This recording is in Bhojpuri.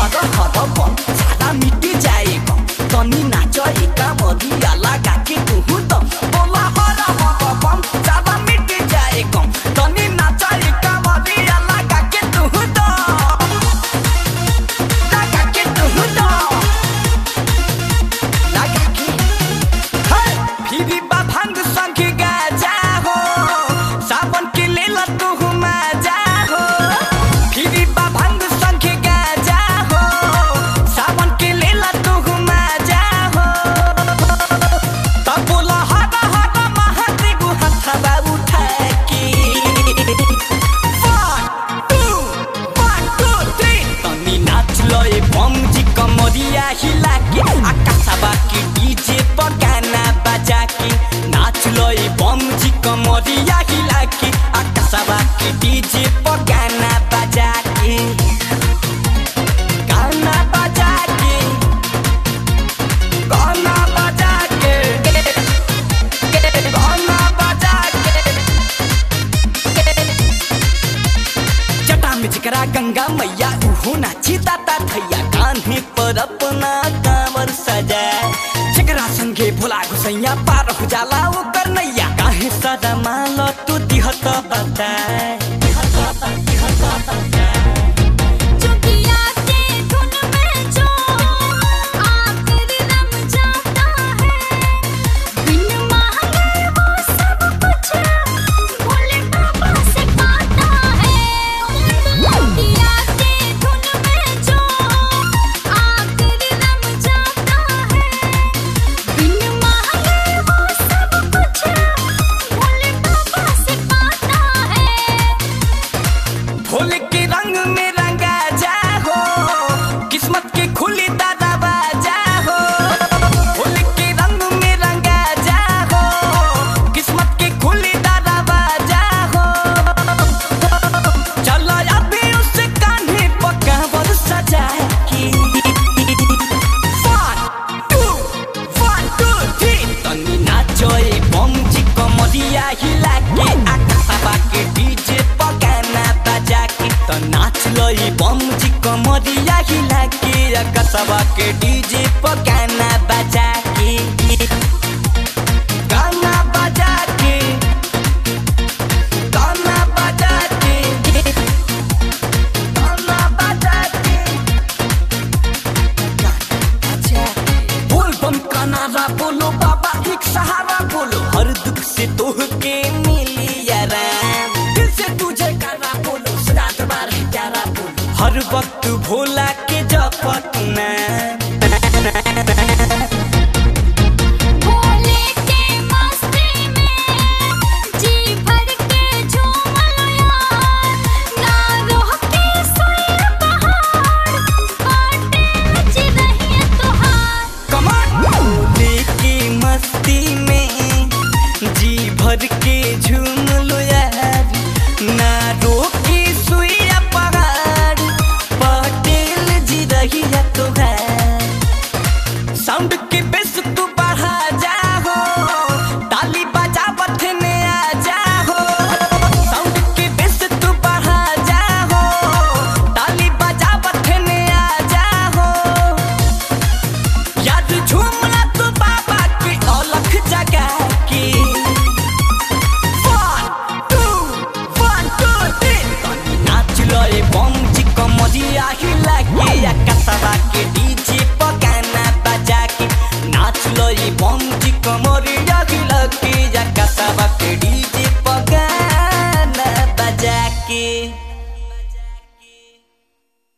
हर हर बम सारा मिट जाएगा तनी नाचो एका मरिया लगा के तू तो बोला हर हर बम सारा मिट जाएगा तनी नाचो एका मरिया लगा के तू तो लगा के तू तो लगा के फिरी बा भांग संग गाजा हो सावन के लेल तू मजा हो फिरी बा भांग संग गाजा हो सावन के लेल तू मजा हो तब बोला हर हर महादेव हथवा उठा के 1 2 तनी नाच लो ए बम जी कमरिया हिला के आकाशवा के डीजे पर गाना बजा के नाच लो ए बम जी कमरिया हिला के आकाशवा के डीजे पर गाना बजा के गाना बजा के गाना बजा के गाना बजा के जटा में जिकरा गंगा मैया उहो नाची दाता थैया कान्हे पर अपना कांवर सजा जकरा संगे भोला घुसैया पार हो जाला ओकर नैया काहे सदा माल तू दिहत बताए चुटिया के धुन में जो आखिर रम जाता है बिन मांगे वो सब कुछ भोले बाबा से पाता है चुटिया के धुन में जो आखिर रम जाता है बिन मांगे वो सब कुछ भोले बाबा से पाता है भोले के रंग में रंगा जा हो किस्मत के खुली दरवाजा हो भोले के रंग में रंगा जा हो किस्मत के खुली दरवाजा हो चलो अभी उस कान्हे पकावर सजा के 1 2 तनी नाचो ए बम जी कमरिया हिला के आकाशवा के डीजे पर गाना बजा के तो नाच लो ए बम जी कमरिया हिला के आकाशवा के डीजे पर गाना बजा के गाना बजा के गाना बजा के गाना बजा के बोल बम का नारा बोलो बाबा एक सहारा बोलो हर दुख से तोह के मिली आराम दिल से तुझे करा बोलो सदा दरबार है प्यारा बोलो हर वक्त भोला के जपत ना